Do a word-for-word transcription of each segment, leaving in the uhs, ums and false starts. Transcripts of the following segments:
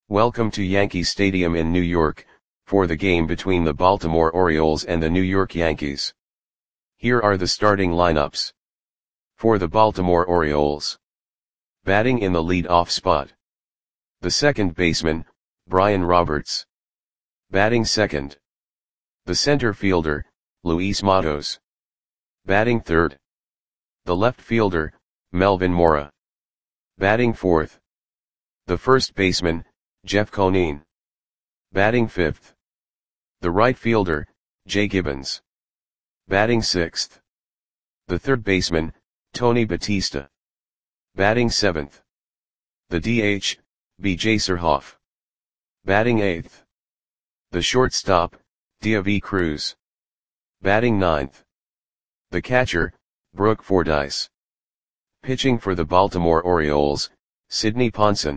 Welcome to Yankee Stadium in New York, for the game between the Baltimore Orioles and the New York Yankees. Here are the starting lineups. For the Baltimore Orioles. Batting in the lead-off spot. The second baseman, Brian Roberts. Batting second. The center fielder, Luis Matos. Batting third. The left fielder, Melvin Mora. Batting fourth. The first baseman, Jeff Conine. Batting fifth. The right fielder, Jay Gibbons. Batting sixth. The third baseman, Tony Batista. Batting seventh. The D H, B J Surhoff. Batting eighth. The shortstop, David Cruz. Batting ninth. The catcher, Brooke Fordyce. Pitching for the Baltimore Orioles, Sidney Ponson.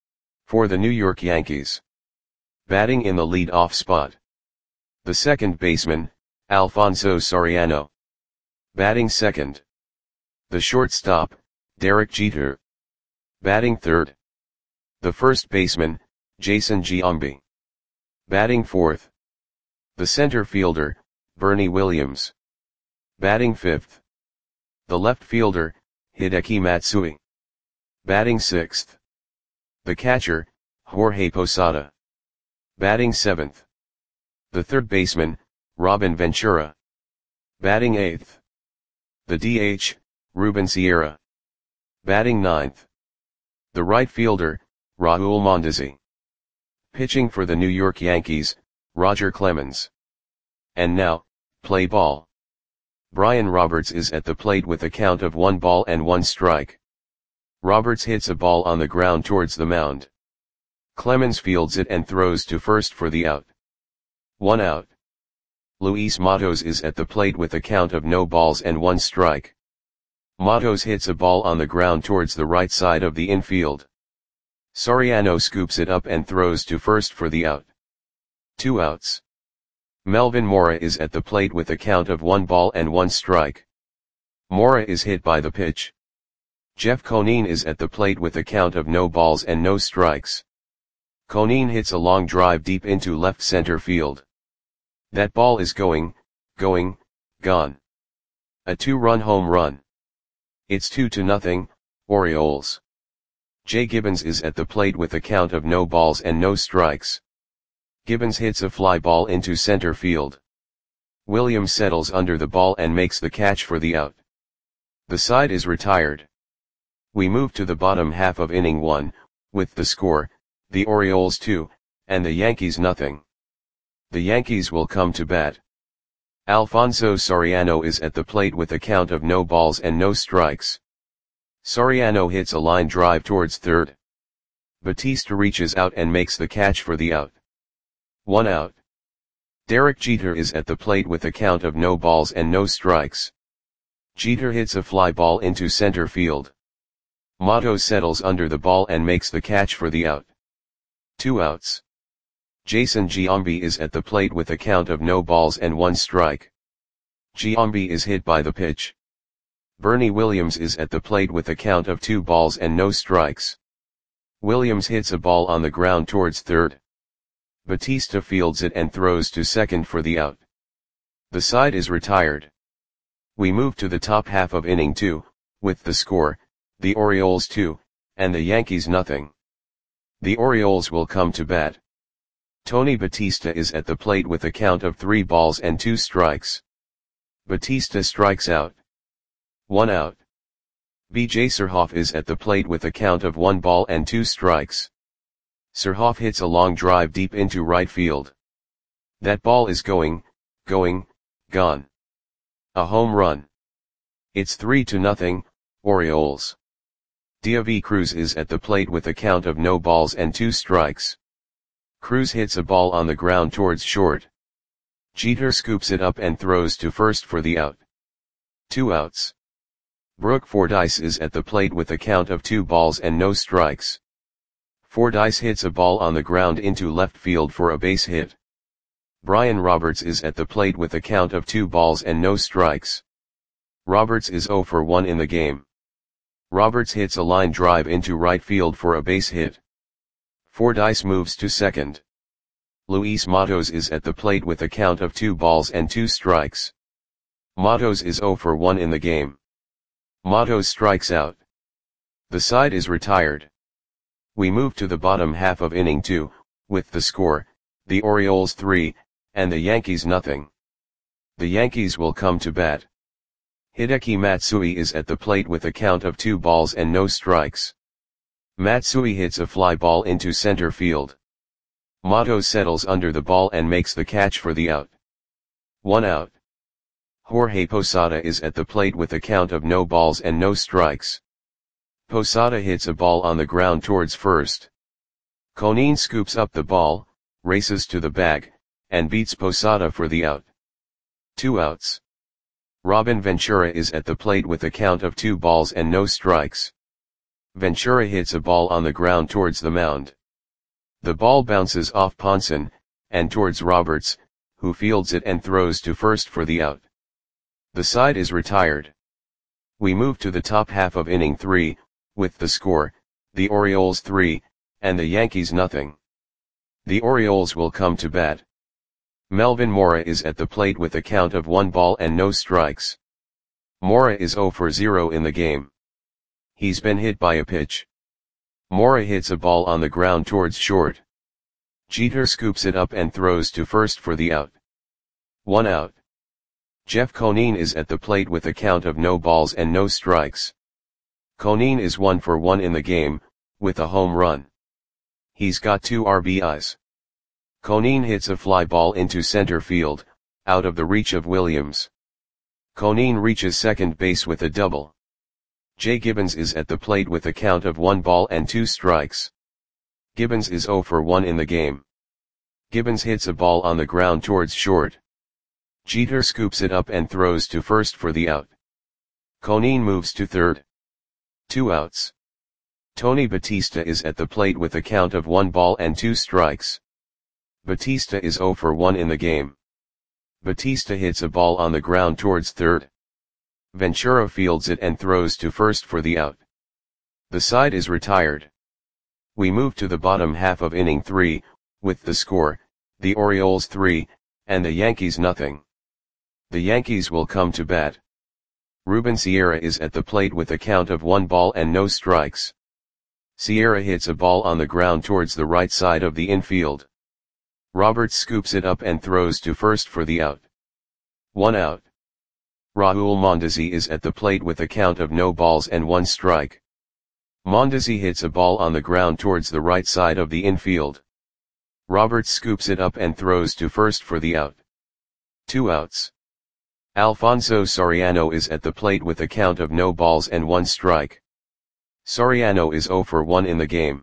For the New York Yankees. Batting in the lead-off spot. The second baseman, Alfonso Soriano. Batting second. The shortstop, Derek Jeter. Batting third. The first baseman, Jason Giambi. Batting fourth. The center fielder, Bernie Williams. Batting fifth. The left fielder, Hideki Matsui. Batting sixth. The catcher, Jorge Posada. Batting seventh. The third baseman, Robin Ventura. Batting eighth. The D H, Ruben Sierra. Batting ninth. The right fielder, Raul Mondesi. Pitching for the New York Yankees, Roger Clemens. And now, play ball. Brian Roberts is at the plate with a count of one ball and one strike. Roberts hits a ball on the ground towards the mound. Clemens fields it and throws to first for the out. One out. Luis Matos is at the plate with a count of no balls and one strike. Matos hits a ball on the ground towards the right side of the infield. Soriano scoops it up and throws to first for the out. Two outs. Melvin Mora is at the plate with a count of one ball and one strike. Mora is hit by the pitch. Jeff Conine is at the plate with a count of no balls and no strikes. Conine hits a long drive deep into left center field. That ball is going, going, gone. A two-run home run. It's two to nothing, Orioles. Jay Gibbons is at the plate with a count of no balls and no strikes. Gibbons hits a fly ball into center field. Williams settles under the ball and makes the catch for the out. The side is retired. We move to the bottom half of inning one, with the score, the Orioles two, and the Yankees nothing. The Yankees will come to bat. Alfonso Soriano is at the plate with a count of no balls and no strikes. Soriano hits a line drive towards third. Batista reaches out and makes the catch for the out. One out. Derek Jeter is at the plate with a count of no balls and no strikes. Jeter hits a fly ball into center field. Matos settles under the ball and makes the catch for the out. Two outs. Jason Giambi is at the plate with a count of no balls and one strike. Giambi is hit by the pitch. Bernie Williams is at the plate with a count of two balls and no strikes. Williams hits a ball on the ground towards third. Batista fields it and throws to second for the out. The side is retired. We move to the top half of inning two, with the score, the Orioles two, and the Yankees nothing. The Orioles will come to bat. Tony Batista is at the plate with a count of three balls and two strikes. Batista strikes out. One out. B J Surhoff is at the plate with a count of one ball and two strikes. Surhoff hits a long drive deep into right field. That ball is going, going, gone. A home run. It's three to nothing, Orioles. David Cruz is at the plate with a count of no balls and two strikes. Cruz hits a ball on the ground towards short. Jeter scoops it up and throws to first for the out. Two outs. Brooke Fordyce is at the plate with a count of two balls and no strikes. Fordyce hits a ball on the ground into left field for a base hit. Brian Roberts is at the plate with a count of two balls and no strikes. Roberts is zero for one in the game. Roberts hits a line drive into right field for a base hit. Fordyce moves to second. Luis Matos is at the plate with a count of two balls and two strikes. Matos is zero for one in the game. Matos strikes out. The side is retired. We move to the bottom half of inning two, with the score, the Orioles three, and the Yankees nothing. The Yankees will come to bat. Hideki Matsui is at the plate with a count of two balls and no strikes. Matsui hits a fly ball into center field. Matos settles under the ball and makes the catch for the out. One out. Jorge Posada is at the plate with a count of no balls and no strikes. Posada hits a ball on the ground towards first. Conin scoops up the ball, races to the bag, and beats Posada for the out. Two outs. Robin Ventura is at the plate with a count of two balls and no strikes. Ventura hits a ball on the ground towards the mound. The ball bounces off Ponson, and towards Roberts, who fields it and throws to first for the out. The side is retired. We move to the top half of inning three, with the score, the Orioles three, and the Yankees nothing. The Orioles will come to bat. Melvin Mora is at the plate with a count of one ball and no strikes. Mora is zero for zero in the game. He's been hit by a pitch. Mora hits a ball on the ground towards short. Jeter scoops it up and throws to first for the out. One out. Jeff Conin is at the plate with a count of no balls and no strikes. Conin is one for one in the game, with a home run. He's got two R B Is. Conin hits a fly ball into center field, out of the reach of Williams. Conin reaches second base with a double. Jay Gibbons is at the plate with a count of one ball and two strikes. Gibbons is zero for one in the game. Gibbons hits a ball on the ground towards short. Jeter scoops it up and throws to first for the out. Conin moves to third. Two outs. Tony Batista is at the plate with a count of one ball and two strikes. Batista is zero for one in the game. Batista hits a ball on the ground towards third. Ventura fields it and throws to first for the out. The side is retired. We move to the bottom half of inning three, with the score, the Orioles three, and the Yankees nothing. The Yankees will come to bat. Ruben Sierra is at the plate with a count of one ball and no strikes. Sierra hits a ball on the ground towards the right side of the infield. Roberts scoops it up and throws to first for the out. One out. Raul Mondesi is at the plate with a count of no balls and one strike. Mondesi hits a ball on the ground towards the right side of the infield. Roberts scoops it up and throws to first for the out. Two outs. Alfonso Soriano is at the plate with a count of no balls and one strike. Soriano is zero for one in the game.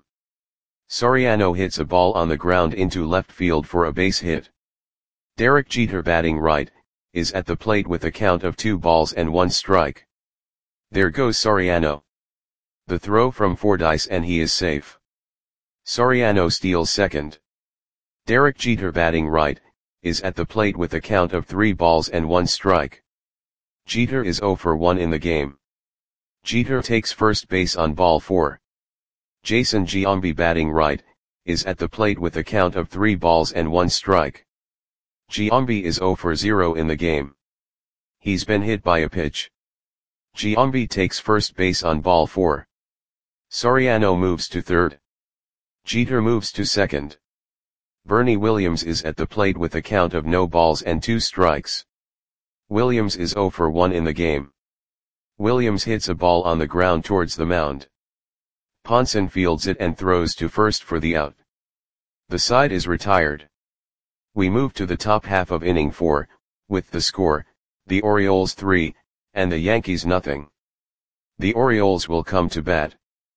Soriano hits a ball on the ground into left field for a base hit. Derek Jeter, batting right, is at the plate with a count of two balls and one strike. There goes Soriano. The throw from Fordyce and he is safe. Soriano steals second. Derek Jeter, batting right, is at the plate with a count of three balls and one strike. Jeter is zero for one in the game. Jeter takes first base on ball four. Jason Giambi, batting right, is at the plate with a count of three balls and one strike. Giambi is zero for zero in the game. He's been hit by a pitch. Giambi takes first base on ball four. Soriano moves to third. Jeter moves to second. Bernie Williams is at the plate with a count of no balls and two strikes. Williams is zero for one in the game. Williams hits a ball on the ground towards the mound. Ponson fields it and throws to first for the out. The side is retired. We move to the top half of inning four, with the score, the Orioles three, and the Yankees nothing. The Orioles will come to bat.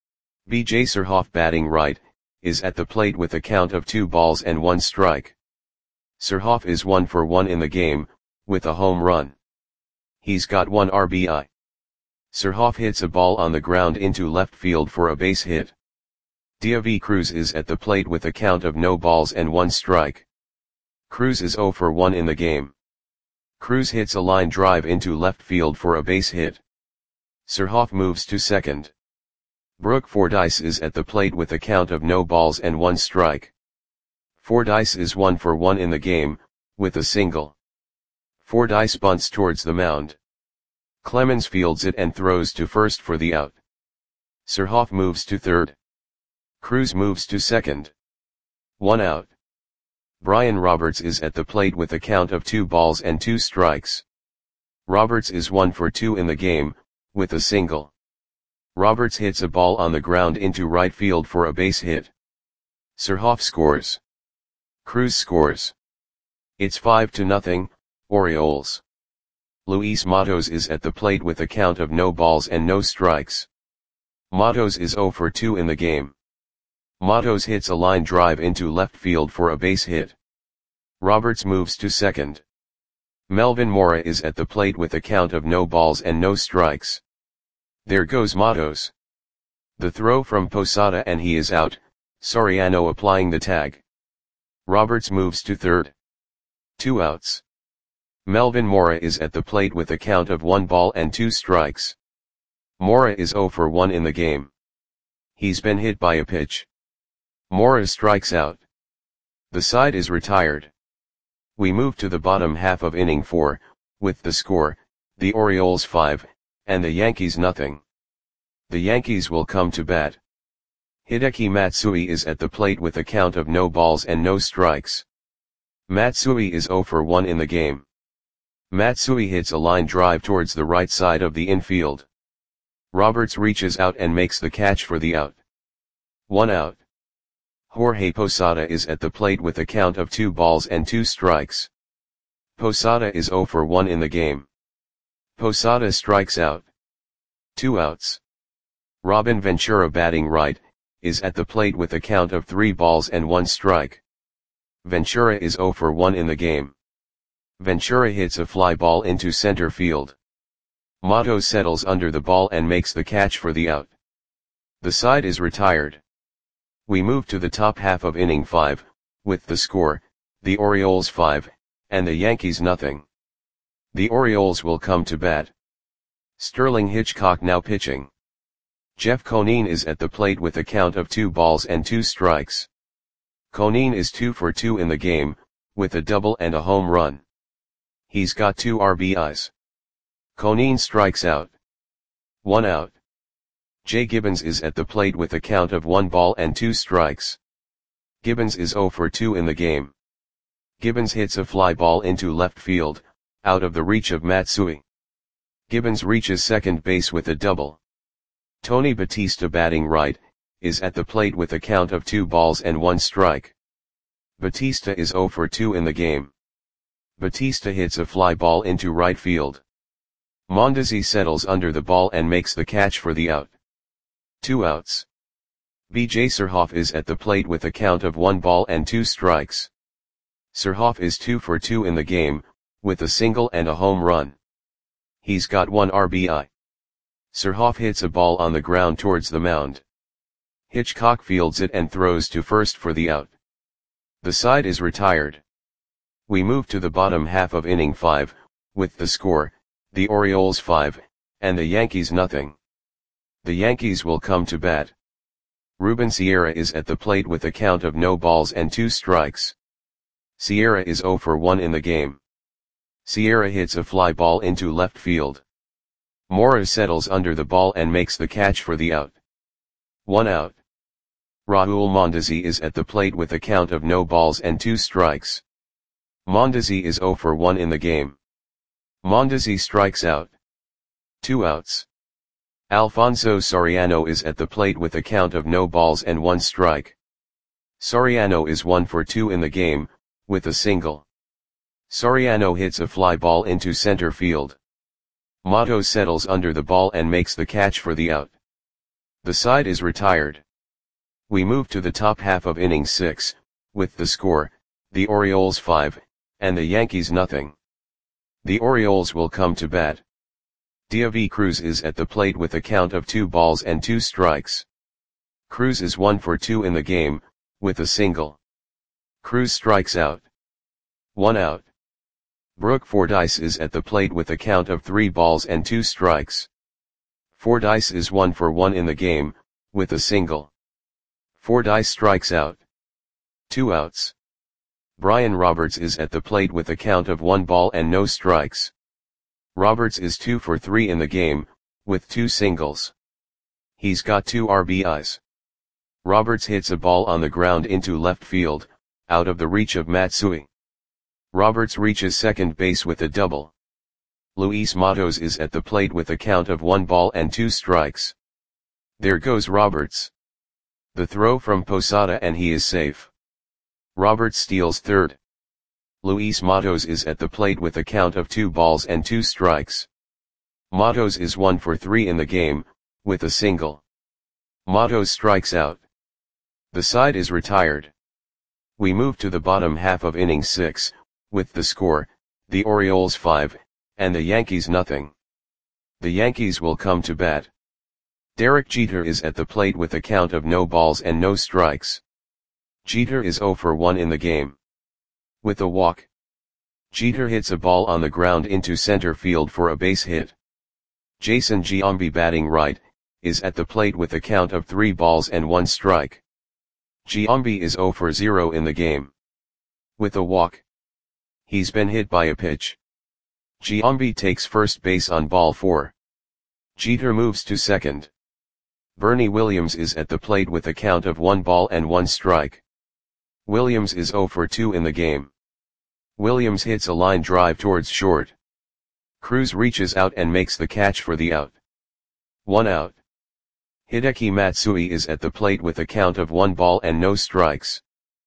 B J Surhoff, batting right, is at the plate with a count of two balls and one strike. Surhoff is one for one in the game, with a home run. He's got one R B I. Surhoff hits a ball on the ground into left field for a base hit. Diavy Cruz is at the plate with a count of no balls and one strike. Cruz is zero for one in the game. Cruz hits a line drive into left field for a base hit. Surhoff moves to second. Brooke Fordyce is at the plate with a count of no balls and one strike. Fordyce is one for one in the game, with a single. Fordyce bunts towards the mound. Clemens fields it and throws to first for the out. Surhoff moves to third. Cruz moves to second. One out. Brian Roberts is at the plate with a count of two balls and two strikes. Roberts is one for two in the game, with a single. Roberts hits a ball on the ground into right field for a base hit. Surhoff scores. Cruz scores. It's five to nothing, Orioles. Luis Matos is at the plate with a count of no balls and no strikes. Matos is zero for two in the game. Matos hits a line drive into left field for a base hit. Roberts moves to second. Melvin Mora is at the plate with a count of no balls and no strikes. There goes Matos. The throw from Posada and he is out, Soriano applying the tag. Roberts moves to third. Two outs. Melvin Mora is at the plate with a count of one ball and two strikes. Mora is zero for one in the game. He's been hit by a pitch. Mora strikes out. The side is retired. We move to the bottom half of inning four, with the score, the Orioles five, and the Yankees nothing. The Yankees will come to bat. Hideki Matsui is at the plate with a count of no balls and no strikes. Matsui is zero for one in the game. Matsui hits a line drive towards the right side of the infield. Roberts reaches out and makes the catch for the out. One out. Jorge Posada is at the plate with a count of two balls and two strikes. Posada is zero for one in the game. Posada strikes out. Two outs. Robin Ventura, batting right, is at the plate with a count of three balls and one strike. Ventura is zero for one in the game. Ventura hits a fly ball into center field. Matos settles under the ball and makes the catch for the out. The side is retired. We move to the top half of inning five, with the score, the Orioles five, and the Yankees nothing. The Orioles will come to bat. Sterling Hitchcock now pitching. Jeff Conine is at the plate with a count of two balls and two strikes. Conine is two for two in the game, with a double and a home run. He's got two R B Is. Conine strikes out. One out. Jay Gibbons is at the plate with a count of one ball and two strikes. Gibbons is zero for two in the game. Gibbons hits a fly ball into left field, out of the reach of Matsui. Gibbons reaches second base with a double. Tony Batista, batting right, is at the plate with a count of two balls and one strike. Batista is zero for two in the game. Batista hits a fly ball into right field. Mondesi settles under the ball and makes the catch for the out. Two outs. V J Surhoff is at the plate with a count of one ball and two strikes. Surhoff is two for two in the game, with a single and a home run. He's got one R B I. Surhoff hits a ball on the ground towards the mound. Hitchcock fields it and throws to first for the out. The side is retired. We move to the bottom half of inning five, with the score, the Orioles five, and the Yankees nothing. The Yankees will come to bat. Ruben Sierra is at the plate with a count of no balls and two strikes. Sierra is zero for one in the game. Sierra hits a fly ball into left field. Mora settles under the ball and makes the catch for the out. One out. Raul Mondesi is at the plate with a count of no balls and two strikes. Mondesi is zero for one in the game. Mondesi strikes out. Two outs. Alfonso Soriano is at the plate with a count of no balls and one strike. Soriano is one for two in the game, with a single. Soriano hits a fly ball into center field. Matos settles under the ball and makes the catch for the out. The side is retired. We move to the top half of inning six, with the score, the Orioles five, and the Yankees nothing. The Orioles will come to bat. David Cruz is at the plate with a count of two balls and two strikes. Cruz is one for two in the game, with a single. Cruz strikes out. One out. Brooke Fordyce is at the plate with a count of three balls and two strikes. Fordyce is one for one in the game, with a single. Fordyce strikes out. Two outs. Brian Roberts is at the plate with a count of one ball and no strikes. Roberts is two for three in the game, with two singles. He's got two R B Is. Roberts hits a ball on the ground into left field, out of the reach of Matsui. Roberts reaches second base with a double. Luis Matos is at the plate with a count of one ball and two strikes. There goes Roberts. The throw from Posada and he is safe. Roberts steals third. Luis Matos is at the plate with a count of two balls and two strikes. Matos is one for three in the game, with a single. Matos strikes out. The side is retired. We move to the bottom half of inning six, with the score, the Orioles five, and the Yankees nothing. The Yankees will come to bat. Derek Jeter is at the plate with a count of no balls and no strikes. Jeter is zero for one in the game. With a walk. Jeter hits a ball on the ground into center field for a base hit. Jason Giambi, batting right, is at the plate with a count of three balls and one strike. Giambi is zero for zero in the game. With a walk. He's been hit by a pitch. Giambi takes first base on ball four. Jeter moves to second. Bernie Williams is at the plate with a count of one ball and one strike. Williams is zero for two in the game. Williams hits a line drive towards short. Cruz reaches out and makes the catch for the out. One out. Hideki Matsui is at the plate with a count of one ball and no strikes.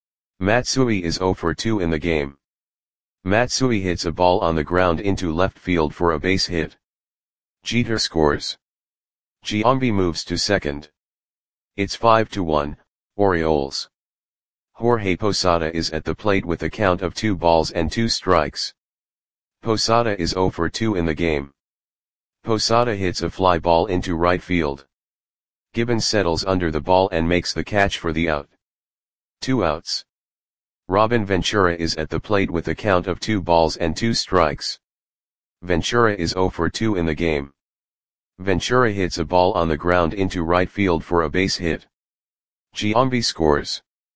Matsui is zero for two in the game. Matsui hits a ball on the ground into left field for a base hit. Jeter scores. Giambi moves to second. It's five to one, Orioles. Jorge Posada is at the plate with a count of two balls and two strikes. Posada is zero for two in the game. Posada hits a fly ball into right field. Gibbons settles under the ball and makes the catch for the out. Two outs. Robin Ventura is at the plate with a count of two balls and two strikes. Ventura is zero for two in the game. Ventura hits a ball on the ground into right field for a base hit. Giambi scores.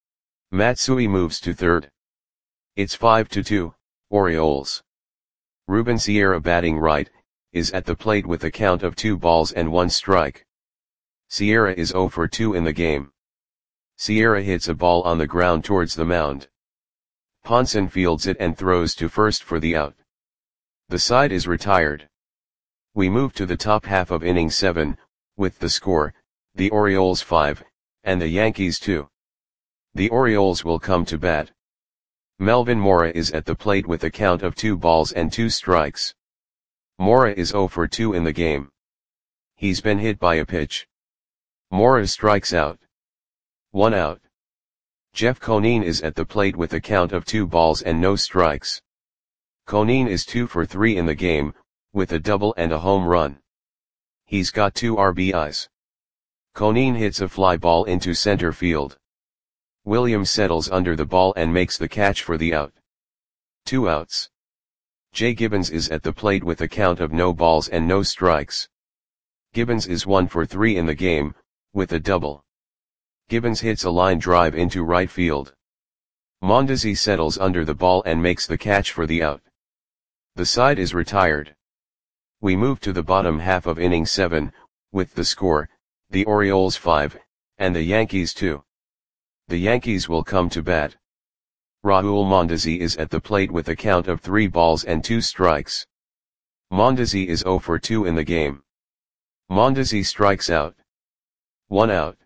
Matsui moves to third. It's five to two, Orioles. Ruben Sierra, batting right, is at the plate with a count of two balls and one strike. Sierra is zero for two in the game. Sierra hits a ball on the ground towards the mound. Ponson fields it and throws to first for the out. The side is retired. We move to the top half of inning seven, with the score, the Orioles five, and the Yankees two. The Orioles will come to bat. Melvin Mora is at the plate with a count of two balls and two strikes. Mora is zero for two in the game. He's been hit by a pitch. Mora strikes out. One out. Jeff Conine is at the plate with a count of two balls and no strikes. Conine is two for three in the game, with a double and a home run. He's got two R B Is. Conine hits a fly ball into center field. Williams settles under the ball and makes the catch for the out. Two outs. Jay Gibbons is at the plate with a count of no balls and no strikes. Gibbons is one for three in the game, with a double. Gibbons hits a line drive into right field. Mondesi settles under the ball and makes the catch for the out. The side is retired. We move to the bottom half of inning seven, with the score, the Orioles five, and the Yankees two. The Yankees will come to bat. Raul Mondesi is at the plate with a count of three balls and two strikes. Mondesi is zero for two in the game. Mondesi strikes out. One out.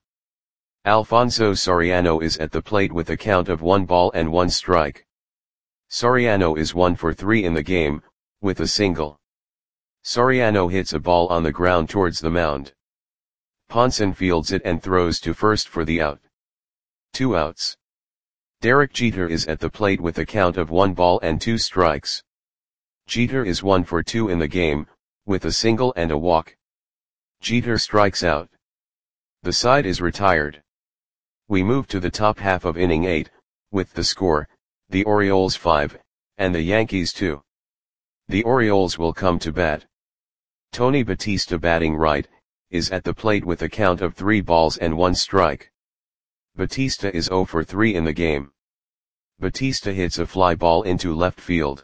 Alfonso Soriano is at the plate with a count of one ball and one strike. Soriano is one for three in the game, with a single. Soriano hits a ball on the ground towards the mound. Ponson fields it and throws to first for the out. Two outs. Derek Jeter is at the plate with a count of one ball and two strikes. Jeter is one for two in the game, with a single and a walk. Jeter strikes out. The side is retired. We move to the top half of inning eight, with the score, the Orioles five, and the Yankees two. The Orioles will come to bat. Tony Batista, batting right, is at the plate with a count of three balls and one strike. Batista is zero for three in the game. Batista hits a fly ball into left field.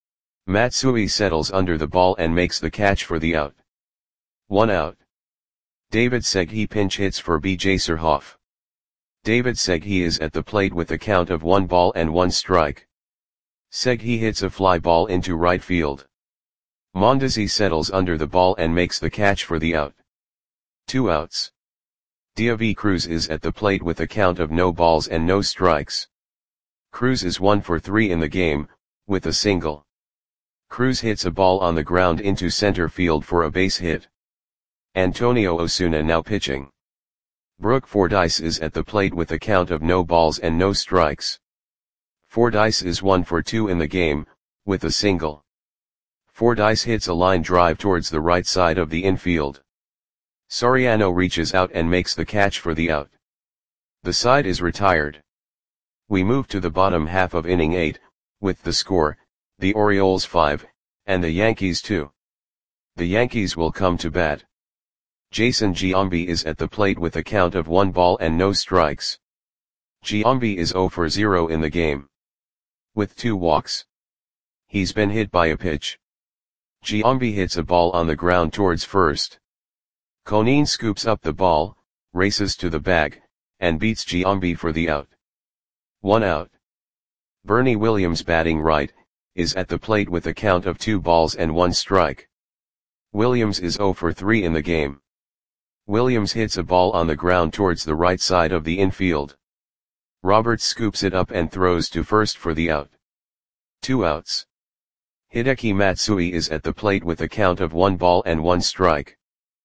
Matsui settles under the ball and makes the catch for the out. One out. David Segui pinch hits for B J Surhoff. David Segui is at the plate with a count of one ball and one strike. Segui hits a fly ball into right field. Mondesi settles under the ball and makes the catch for the out. Two outs. David Cruz is at the plate with a count of no balls and no strikes. Cruz is one for three in the game, with a single. Cruz hits a ball on the ground into center field for a base hit. Antonio Osuna now pitching. Brooke Fordyce is at the plate with a count of no balls and no strikes. Fordyce is one for two in the game, with a single. Fordyce hits a line drive towards the right side of the infield. Soriano reaches out and makes the catch for the out. The side is retired. We move to the bottom half of inning eight, with the score, the Orioles five, and the Yankees two. The Yankees will come to bat. Jason Giambi is at the plate with a count of one ball and no strikes. Giambi is zero for zero in the game. With two walks. He's been hit by a pitch. Giambi hits a ball on the ground towards first. Conine scoops up the ball, races to the bag, and beats Giambi for the out. One out. Bernie Williams batting right, is at the plate with a count of two balls and one strike. Williams is zero for three in the game. Williams hits a ball on the ground towards the right side of the infield. Roberts scoops it up and throws to first for the out. Two outs. Hideki Matsui is at the plate with a count of one ball and one strike.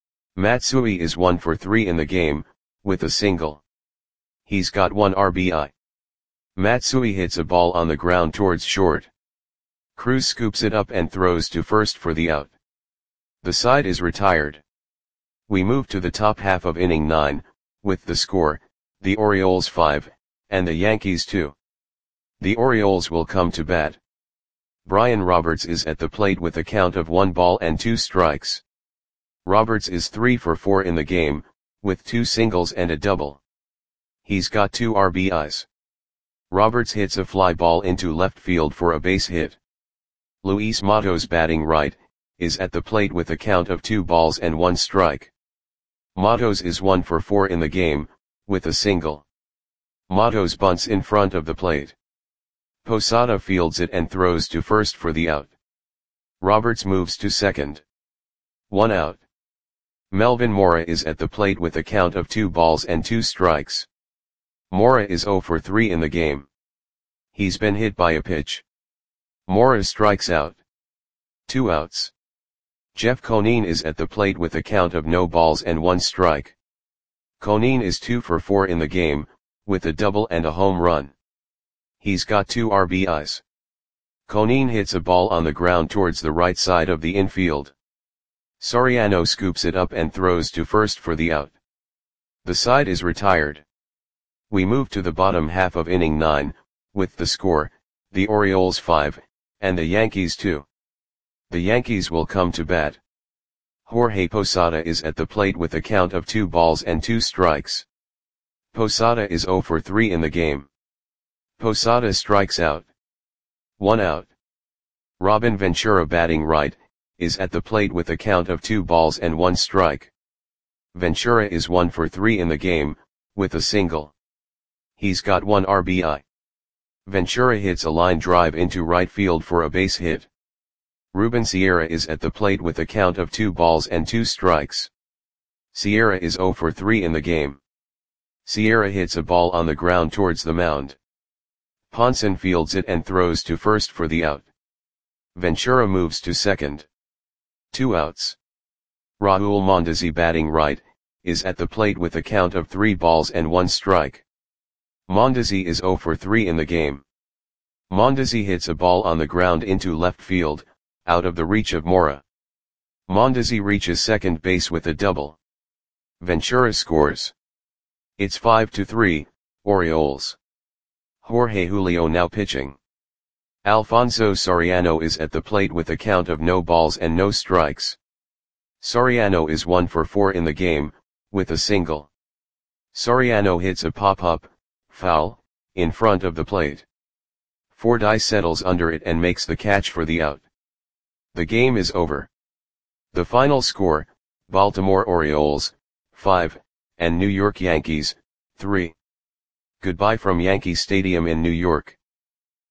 Matsui is one for three in the game, with a single. He's got one R B I. Matsui hits a ball on the ground towards short. Cruz scoops it up and throws to first for the out. The side is retired. We move to the top half of inning nine, with the score, the Orioles five, and the Yankees two. The Orioles will come to bat. Brian Roberts is at the plate with a count of one ball and two strikes. Roberts is three for four in the game, with two singles and a double. He's got two R B Is. Roberts hits a fly ball into left field for a base hit. Luis Matos batting right, is at the plate with a count of two balls and one strike. Matos is one for four in the game, with a single. Matos bunts in front of the plate. Posada fields it and throws to first for the out. Roberts moves to second. One out. Melvin Mora is at the plate with a count of two balls and two strikes. Mora is zero for three in the game. He's been hit by a pitch. Mora strikes out. Two outs. Jeff Conine is at the plate with a count of no balls and one strike. Conine is two for four in the game, with a double and a home run. He's got two R B Is. Conine hits a ball on the ground towards the right side of the infield. Soriano scoops it up and throws to first for the out. The side is retired. We move to the bottom half of inning nine, with the score, the Orioles five, and the Yankees two. The Yankees will come to bat. Jorge Posada is at the plate with a count of two balls and two strikes. Posada is zero for three in the game. Posada strikes out. One out. Robin Ventura batting right, is at the plate with a count of two balls and one strike. Ventura is one for three in the game, with a single. He's got one R B I. Ventura hits a line drive into right field for a base hit. Ruben Sierra is at the plate with a count of two balls and two strikes. Sierra is zero for three in the game. Sierra hits a ball on the ground towards the mound. Ponson fields it and throws to first for the out. Ventura moves to second. Two outs. Raul Mondesi batting right, is at the plate with a count of three balls and one strike. Mondesi is zero for three in the game. Mondesi hits a ball on the ground into left field, out of the reach of Mora. Mondesi reaches second base with a double. Ventura scores. It's five to three, Orioles. Jorge Julio now pitching. Alfonso Soriano is at the plate with a count of no balls and no strikes. Soriano is one for four in the game, with a single. Soriano hits a pop-up, foul, in front of the plate. Fordyce settles under it and makes the catch for the out. The game is over. The final score, Baltimore Orioles, five, and New York Yankees, three. Goodbye from Yankee Stadium in New York.